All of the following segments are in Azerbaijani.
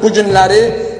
bu günləri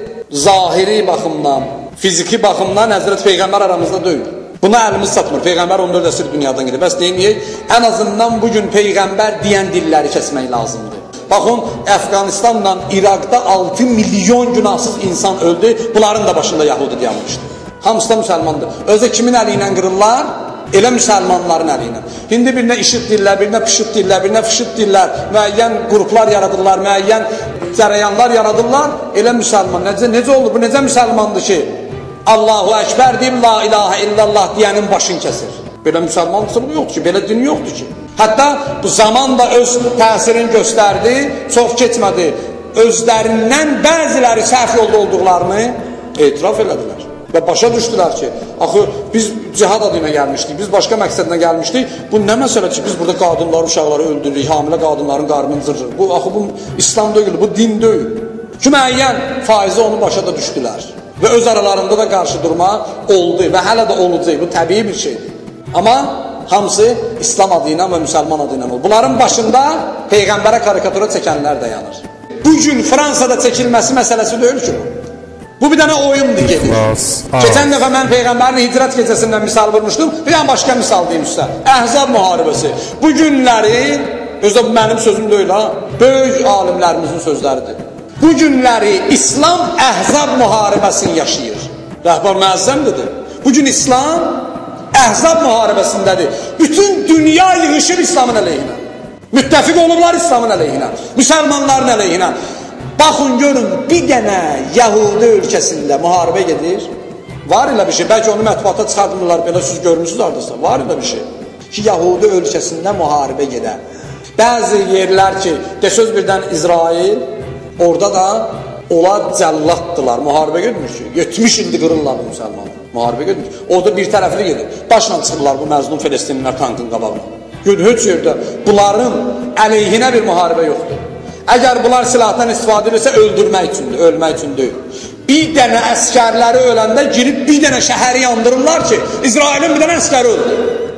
zahiri baxımdan, fiziki baxımdan Həzrət Peyğəmbər aramızda deyil. Buna əlimiz satmır. Peyğəmbər 14 əsr dünyadan gedir. Bəs deyək, ən azından bugün Peyğəmbər deyən dilləri kəsmək lazımdır. Baxın, Əfqanistanla İraqda 6 milyon günahsız insan öldü. Bunların da başında Yahudi dayanmışdı. Hamısı da müsəlmandır. Özü kimin əli ilə qırırlar? Elə müsəlmanların əli ilə. İndi birinə işit dillər, birinə pişit dillər, birinə fışıt dillər, müəyyən qruplar yaradırlar, müəyyən cərəyanlar yaradırlar. Elə müsəlman. Necə olur? Bu necə müsəlmandır ki? Allahu Əkbər deyib, la ilahə illallah deyənin başını kəsir. Belə müsəlmanlısı bu yoxdur ki, belə din yoxdur ki. Hətta bu zaman da öz təsirini göstərdi, çox keçmədi. Özlərindən bəziləri səhv yolda olduqlarını etiraf elədilər. Və başa düşdülər ki, axı biz cihad adına gəlmişdik, biz başqa məqsədlə gəlmişdik. Bu nə məsələ ki, biz burada qadınları, uşaqları öldürürük, hamilə qadınların qarnını cırırıq. Bu, axı bu İslam deyil, bu din deyil. Ki, müəyyən faizi onu başa da düşdülər. Və öz aralarında da qarşı durma oldu və hələ də olacaq. Bu təbii bir şeydir. Amma hamısı İslam adı ilə və müsəlman adı ilə olur. Bunların başında Peyğəmbərə karikatura çəkənlər dayanır. Bugün Fransada çəkilməsi məsələsi deyil ki bu. Bu bir dənə oyundur gedir. Keçən dəfə mən Peyğəmbərin hicrət gecəsindən misal vurmuşdum. Bir dənə başqa misal deyim sizə. Əhzab müharibəsi. Bu günləri, özdə bu mənim sözüm deyil ha, böyük alimlərimizin sözləridir. Bu günləri İslam Əhzab müharibəsini yaşayır. Rəhbər müəzzəmdir. Bugün İslam Əhzab müharibəsindədir. Bütün dünya yığışır İslamın əleyhinə. Müttəfiq olublar İslamın əleyhinə. Müsəlmanların əleyhinə. Baxın, görün, bir dənə Yahudi ölkəsində müharibə gedir. Var elə bir şey. Bəlkə onu mətbuata çıxardırlar, belə siz görmüşsünüz ardasa. Var elə bir şey. Ki, Yahudi ölkəsində müharibə gedir. Bəzi yerlər ki, söz birdən İsrail, orada da onlar cəllatdılar, müharibə getmir ki. 70 ildir qırırlar bu müsəlmanlar, müharibə getmir. Orada bir tərəfli gedir. Başla çıxırlar bu məzlum Filistinlilər tankın qabağına. Heç yerdə bunların əleyhinə bir müharibə yoxdur. Əgər bunlar silahdan istifadə edirsə, öldürmək üçündür, ölmək üçün deyil. Bir dənə əskərləri öləndə girib bir dənə şəhəri yandırırlar ki, İsrailin bir dənə əskəri öldü.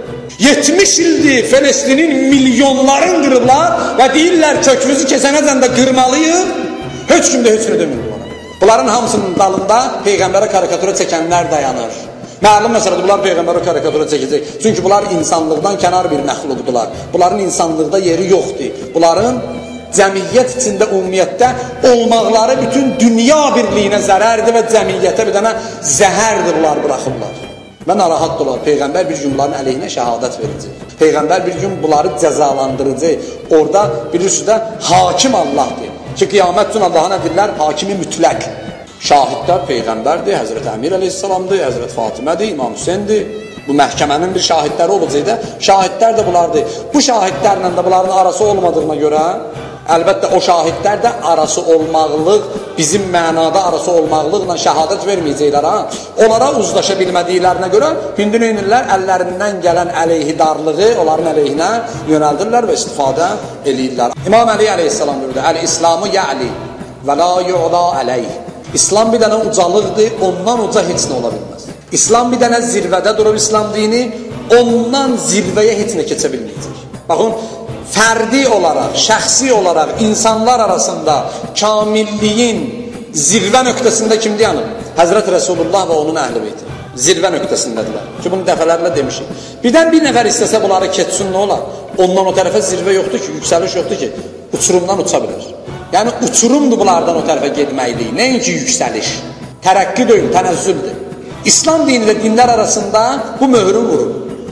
70 ildir Filistin'in milyonların qırıblar və deyirlər kökümüzü kəsənəcən də qırmalıyıq. Heç kim də heç nə demir bunlara. Bunların hamısının dalında Peyğəmbərə karikatura çəkənlər dayanır. Məlum məsələdir, bunlar Peyğəmbərə karikatura çəkəcək. Çünki bunlar insanlıqdan kənar bir məxluqdular. Bunların insanlıqda yeri yoxdur. Bunların cəmiyyət içində, ümumiyyətdə olmaqları bütün dünya birliyinə zərərdir və cəmiyyətə bir dənə zəhərdir bunlar buraxırlar. Və narahatdırlar. Peyğəmbər bir gün bunların əleyhinə şəhadət verəcək. Peyğəmbər bir gün bunları cəzalandıracaq. Orada bilirsiniz də hakim Allahdır. Ki qiyamət üçün Allah'a nə deyirlər? Hakimi mütləq. Şahidlər Peyğəmbərdir, Həzrət Əmir əleyhissalamdır, Həzrət Fatimədir, İmam Hüseyndir. Bu məhkəmənin bir şahidləri olacaqdı. Şahidlər də bunlardır. Bu şahidlərlə də bunların arası olmadığına görə, əlbəttə o şahidlər də arası olmaqlıq, bizim mənada arası olmaqlıqla şəhadət verməyəcəklər ha. Onlara uzlaşa bilmədiklərinə görə hündün eynirlər, əllərindən gələn əleyhidarlığı onların əleyhinə yönəldirlər və istifadə eləyirlər. İmam Əli əleyhissalam deyirdi, Əl-İslamı yə'li və la yu'la əleyh. İslam bir dənə ucalıqdır, ondan uca heç nə ola bilməz. İslam bir dənə zirvədə durub İslam dini, ondan zirvəyə heç nə keçə bilməyəcək. Baxın, fərdi olaraq, şəxsi olaraq insanlar arasında kamilliyin zirvə nöqtəsində kimdir yanıb? Həzrət Rəsulullah və onun əhl-i beyti. Zirvə nöqtəsindədirlər. Ki, bunu dəfələrlə demişik. Birdən bir nəfər istəsə bunları keçsin, nə olar? Ondan o tərəfə zirvə yoxdur ki, yüksəliş yoxdur ki, uçurumdan uça bilir. Yəni, uçurumdur bunlardan o tərəfə gedməkliyi. Nəinki yüksəliş. Tərəqqi deyil, tənəzzüldür. İslam dini və dinlər arasında bu möhrü vurur.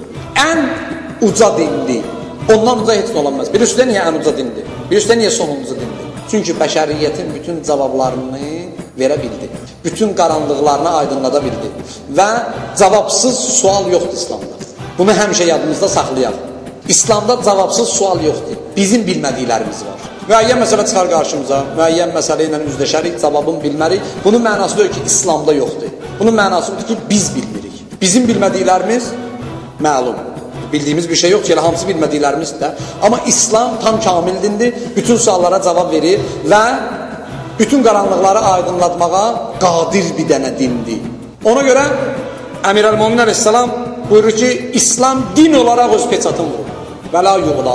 Ən uca dindir. Ondan uca heç nə olanmaz. Bilirsiniz niyə ən uca dindir? Bilirsiniz niyə sonuncu dindir? Çünki bəşəriyyətin bütün cavablarını verə bildi. Bütün qaranlıqlarını aydınlada bildi. Və cavabsız sual yoxdur İslamda. Bunu həmişə yadımızda saxlayaq. İslamda cavabsız sual yoxdur. Bizim bilmədiklərimiz var. Müəyyən məsələ çıxar qarşımıza, müəyyən məsələ ilə üzləşərik, cavabını bilmərik. Bunun mənası deyil ki, İslamda yoxdur. Bunun mənası budur ki, biz bilmirik. Bizim bilmədiklərimiz məlum. Bildiyimiz bir şey yox ki, elə hamısı bilmədiklərimizdir də. Amma İslam tam kamil dindir, bütün suallara cavab verir və bütün qaranlıqları aydınlatmağa qadir bir dənə dindir. Ona görə Əmir əl-Mömin əleyhissalam buyurur ki, İslam din olaraq öz peçatını vurur. Və la yuğla aleyh.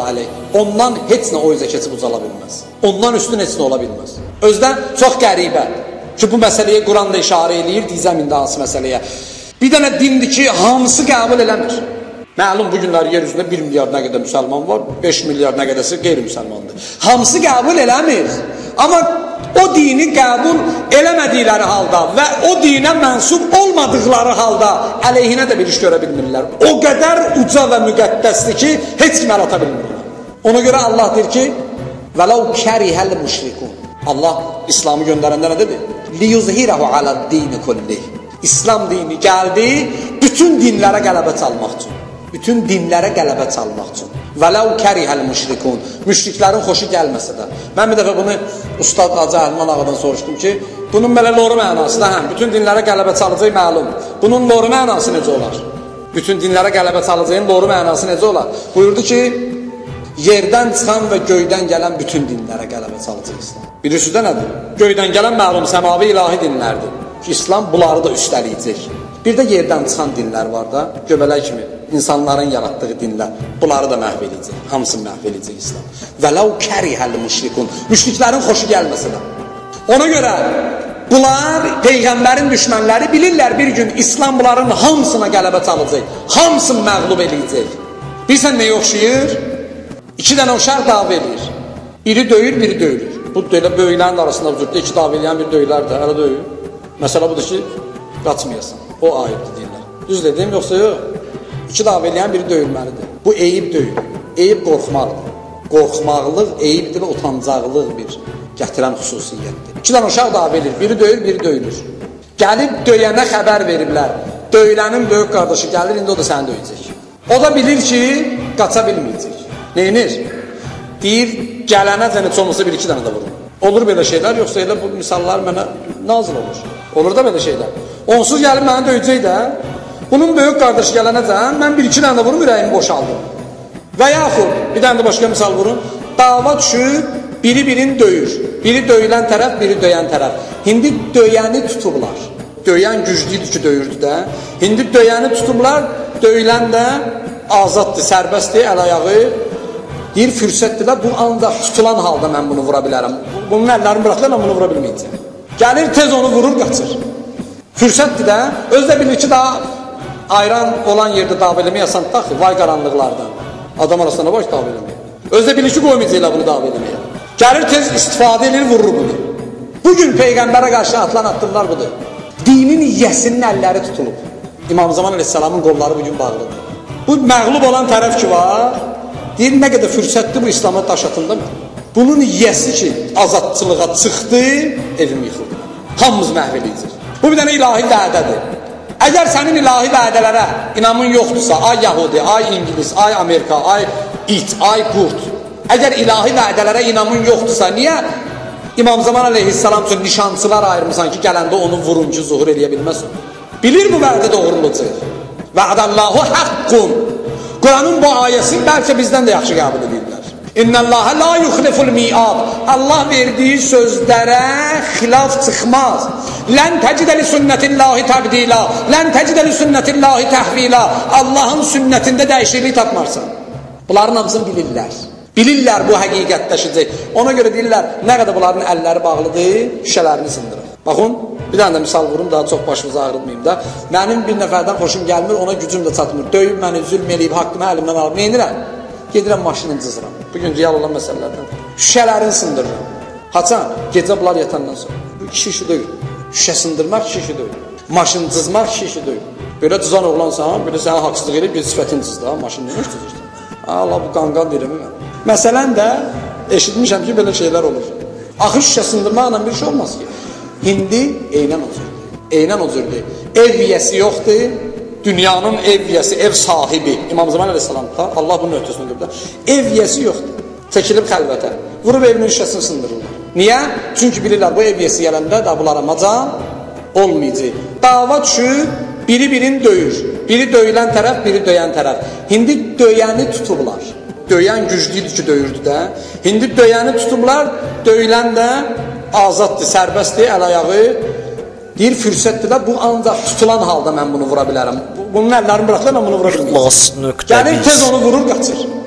ondan heç nə o üzə keçib ucala bilməz. Ondan üstün heç nə ola bilməz. Özdən çox qəribə ki, bu məsələyə Quran da işarə eləyir, deyəcəm indi hansı məsələyə. Bir dənə dindir ki, hamısı qəbul eləmir. Məlum bu günlər yer üzündə 1 milyar nə qədər müsəlman var, 5 milyar nə qədərsə qeyri-müsəlmandır. Hamısı qəbul eləmir. Amma o dini qəbul eləmədikləri halda və o dinə mənsub olmadıqları halda əleyhinə də bir iş görə bilmirlər. O qədər uca və müqəddəsdir ki, heç kim əl ata bilmirlər. Ona görə Allah deyir ki, vələv kərihəl müşrikun. Allah İslamı göndərəndə nə dedi? Liyuzhirahu aləd-dini kullih. İslam dini gəldi bütün dinlərə qələbə çalmaq üçün. Bütün dinlərə qələbə çalmaq üçün. Vələv kərihəl müşrikun. Müşriklərin xoşu gəlməsə də. Mən bir dəfə bunu Ustad Hacı Əlman ağadan soruşdum ki, bunun belə loru mənası da həm, bütün dinlərə qələbə çalacaq məlum. Bunun loru mənası necə olar? Bütün dinlərə qələbə çalacağın loru mənası necə olar? Buyurdu ki, yerdən çıxan və göydən gələn bütün dinlərə qələbə çalacaq İslam. Bilirsiniz də nədir? Göydən gələn məlum səmavi ilahi dinlərdir. Ki, İslam bunları da üstələyəcək. Bir də yerdən çıxan dinlər var da, göbələk kimi insanların yaratdığı dinlər. Bunları da məhv edəcək. Hamısını məhv edəcək İslam. Vələv kərihəl müşrikun. Müşriklərin xoşu gəlməsə də. Ona görə bunlar Peyğəmbərin düşmənləri bilirlər bir gün İslam bunların hamısına qələbə çalacaq. Hamısını məğlub edəcək. Bilirsən nəyə oxşayır? 2 dənə uşaq dava edir. Biri döyür, biri döyülür. Bu böyüklərin arasında vücudda 2 dava eləyən biri döyülər də, hələ döyür. Məsələ budur ki, qaçmayasan. O ayıbdır deyirlər. Düz dedim, yoxsa yox? 2 dava eləyən biri döyülməlidir. Bu eyib deyil. Eyib qorxmaqdır. Qorxmaqlıq, eyibdir və utancaqlıq bir gətirən xüsusiyyətdir. 2 dənə uşaq dava edir. Biri döyür, biri döyülür. Gəlib döyənə xəbər veriblər. Döyülənin böyük qardaşı gəlir, indi o da səni döyəcək. O da bilir ki, qaça bilməyəcək. Neynir? Deyir, gələnəcə heç olmasa 1-2 dənə də vurur. Olur belə şeylər, yoxsa elə bu misallar mənə nazil olur. Olur da belə şeylər. Onsuz gəlib mənə döyəcək də, bunun böyük qardaşı gələnəcən, mən 1-2 dənə də vurum, ürəyimi boşaldım. Və yaxud, bir dənə də başqa misal vurun, dava düşüb, biri birini döyür. Biri döyülən tərəf, biri döyən tərəf. İndi döyəni tutublar. Döyən güclüydür ki, döyürdü də. İndi döyəni tutublar, döyülən də azaddır, sərbəstdir, əl-ayağı. Deyir, fürsətdirlər, bu ancaq tutulan halda mən bunu vura bilərəm. Bunun əllərini bıraxırlar, mən bunu vura bilməyəcəm. Gəlir, tez onu vurur, qaçır. Fürsətdir də, özdə bilir ki, daha ayran olan yerdə dava eləməyə asandır da, vay qaranlıqlardan. Adam arasında var ki, dava eləməyə. Özdə bilir ki, qoymayacaqlar bunu dava eləməyə. Gəlir, tez istifadə edir, vurur bunu. Bugün Peyğəmbərə qarşı atılan addımlar budur. Dinin yiyəsinin əlləri tutulub. İmam Zaman Aleyhisselamın qolları bugün bağlıdır. Bu məğlub olan tərəf ki var, deyir, nə qədər fürsətdir bu İslam'a daş atında mı? Bunun yiyəsi ki, azadçılığa çıxdı, evim yıxıldı. Hamımız məhv edəcək. Bu bir dənə ilahi vədədir. Əgər sənin ilahi vədələrə inamın yoxdursa, ay Yahudi, ay İngiliz, ay Amerika, ay it, ay qurt, əgər ilahi vədələrə inamın yoxdursa, niyə İmam Zaman Aleyhisselam üçün nişancılar ayırmısan ki, gələndə onu vuruncu zuhur eləyə bilməsin? Bilir bu vədə doğrulucaq. Vədəllahu haqqun. Quranın bu ayəsini bəlkə bizdən də yaxşı qəbul edirlər. İnnəlləhə la yuxliful mi'ad. Allah verdiyi sözlərə xilaf çıxmaz. Lən təcidə li sünnətillahi təbdila. Lən təcidə li sünnətillahi təhvila. Allahın sünnətində dəyişiklik tapmarsan. Bunların hamısını bilirlər. Bilirlər bu həqiqətləşəcək. Ona görə deyirlər, nə qədər bunların əlləri bağlıdır, şüşələrini sındırır. Baxın, bir dənə də misal vurum, daha çox başımızı ağrıtmayayım da. Mənim bir nəfərdən xoşum gəlmir, ona gücüm də çatmır. Döyüb məni, zülm eləyib, haqqımı əlimdən alıb. Neynirəm? Gedirəm maşını cızıram. Bugün real olan məsələlərdən. Şüşələrini sındırıram. Haçan, gecə bunlar yatandan sonra. Bu kişi deyil. Şüşə sındırmaq kişi deyil. Maşını cızmaq kişi deyil. Belə cızan oğlansan, belə sənə haqsızlıq edib, bir sifətin cızdı. Maşını neymiş cızırsan? Allah, bu qanqan deyirəm mən. Məsələn də eşitmişəm ki, belə şeylər olur. Axı şüşə sındırmaqla bir şey olmaz ki. Hindi eynən o cürdür. Eynən o cürdür. Ev yiyəsi yoxdur. Dünyanın ev yiyəsi, ev sahibi. İmam Zaman Aleyhisselamda, Allah bunun ötüsünü qırdı. Ev yiyəsi yoxdur. Çəkilib xəlvətə. Vurub evinin şüşəsini sındırırlar. Niyə? Çünki bilirlər, bu ev yiyəsi gələndə də bunlara macan olmayacaq. Dava düşür, biri birini döyür. Biri döyülən tərəf, biri döyən tərəf. Hindi döyəni tutublar. Döyən güclüydür ki, döyürdü də. Hindi döyəni tutublar, döyülən də azaddır, sərbəstdir, əl-ayağı. Deyir, fürsətdir də, bu ancaq tutulan halda mən bunu vura bilərəm. Bunun əllərini bıraxırlar, mən bunu vura bilməyəcəm. Gəlir, tez onu vurur, qaçır.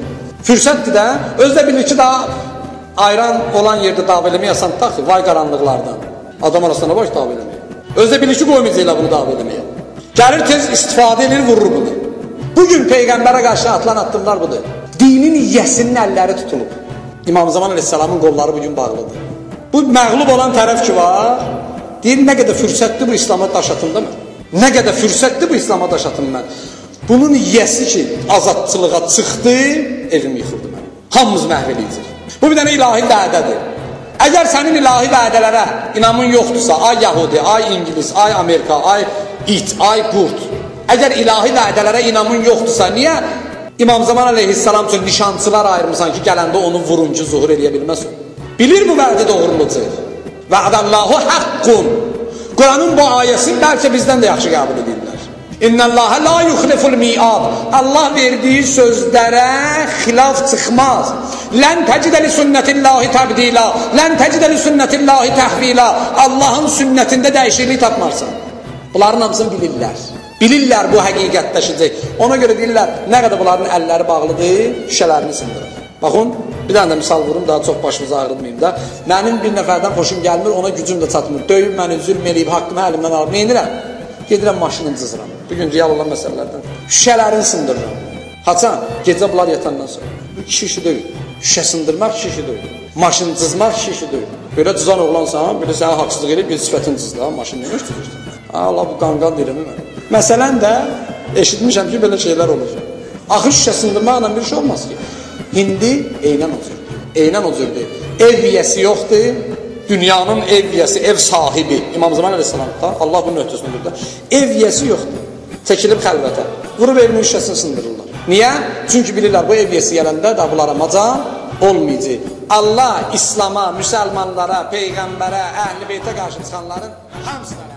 Fürsətdir də, özdə bilir ki, daha ayran olan yerdə dava eləməyə santaq ki, vay qaranlıqlardan. Adam arasında baş dava eləməyə. Özdə bilir ki, qoymayacaqlar bunu dava eləməyə. Gəlir tez istifadə edir, vurur bunu. Bugün Peyğəmbərə qarşı atılan addımlar budur. Dinin yiyəsinin əlləri tutulub. İmam Zaman Aleyhisselamın qolları bugün bağlıdır. Bu məğlub olan tərəf ki var, deyir, nə qədər fürsətdir bu İslama daş atım da mən. Nə qədər fürsətdir bu İslama daş atım mən. Bunun yiyəsi ki, azadçılığa çıxdı, evim yıxıldı mən. Hamımız məhv eləyəcək. Bu bir dənə ilahi vədədir. Əgər sənin ilahi vədələrə inamın yoxdursa, ay Yahudi, ay İngiliz, ay Amerika, ay it, ay qurt, əgər ilahi vədələrə inamın yoxdursa, niyə İmam Zaman Aleyhisselam üçün nişançılar ayırmısan ki, gələndə onun vuruncu zuhur eləyə bilməz? Bilir bu vədə doğruludur. Vədəllahu haqqun. Quranın bu ayəsini bəlkə bizdən də yaxşı qəbul edirlər. İnnəlləhə la yuxliful mi'ad. Allah verdiyi sözlərə xilaf çıxmaz. Lən təcdə li sünnətillahi təbdila. Lən təcdə li sünnətillahi təhvila. Allahın sünnətində dəyişiklik tapmarsan. Bunların hamısını bilirlər. Bilirlər bu həqiqətləşəcək. Ona görə deyirlər, nə qədər bunların əlləri bağlıdır, şüşələrini sındırır. Baxın, bir dənə də misal vurum, daha çox başımızı ağrıtmayayım da. Mənim bir nəfərdən xoşum gəlmir, ona gücüm də çatmır. Döyüb məni, zülm eləyib, haqqımı əlimdən alıb. Neynirəm? Gedirəm maşını cızıram. Bugün real olan məsələlərdən. Şüşələrini sındırıram. Haçan, gecə bunlar yatandan sonra. Bu kişi işi deyil. Şüşə sındırmaq kişi işi deyil. Maşını cızmaq kişi işi deyil. Belə cızan oğlansan, belə sənə haqsızlıq edib, bir sifətin cızdı. Maşını neymiş cızırsan? Allah bu qanqan deyirəm mən. Məsələn də eşitmişəm ki, belə şeylər olacaq. Axı şüşə sındırmaqla bir şey olmaz ki. İndi eynən o cürdür. Eynən o cürdür. Ev yiyəsi yoxdur. Dünyanın ev yiyəsi, ev sahibi. İmam Zaman Aleyhisselamda, Allah bunun öhdəsində burada. Ev yiyəsi yoxdur. Çəkilib xəlvətə. Vurub evinin şüşəsini sındırırlar. Niyə? Çünki bilirlər, bu ev yiyəsi gələndə də bunlara macan olmayacaq. Allah İslama, müsəlmanlara, Peyğəmbərə, Əhl-i Beytə qarşı çıxanların hamısına